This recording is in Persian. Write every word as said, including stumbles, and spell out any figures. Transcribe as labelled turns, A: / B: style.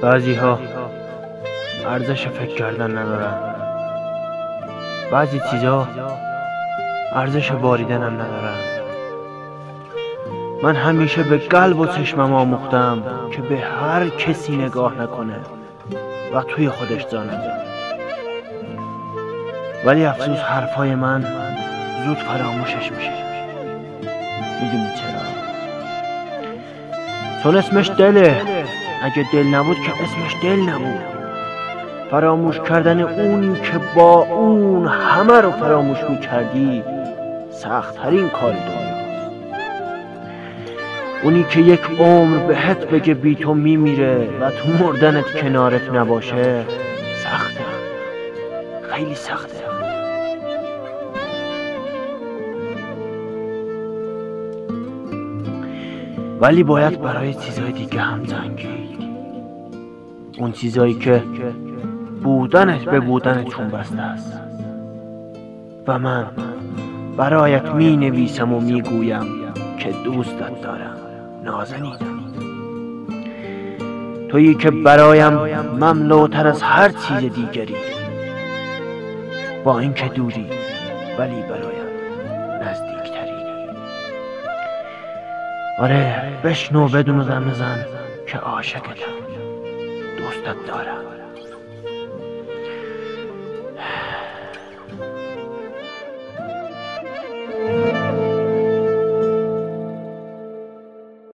A: بعضی ها ارزش فکر کردن ندارن، بعضی چیزا ارزش باریدن هم ندارن. من همیشه به قلب و چشمم آموختم که به هر کسی نگاه نکنه و توی خودش جا نده. ولی افسوس حرفای من زود فراموشش میشه. میدونی چرا؟ چون اسمش دله. اگه دل نبود که اسمش دل نبود. فراموش کردن اونی که با اون همه رو فراموش میکردی سخت‌ترین کار دنیاست. اونی که یک عمر بهت بگه بی تو میمیره و تو مردنت کنارت نباشه سخته، خیلی سخته. ولی باید برای چیزهای دیگه هم جنگید. اون چیزایی که بودنت به بودنت چون بسته است. و من برایت می نویسم و می گویم که دوستت دارم نازنینم. تویی که برایم مملوتر از هر چیز دیگری. با اینکه دوری ولی برایم نزدیکتری. آره بشنو بدون زن زن که عاشقتم، دوستت دارم.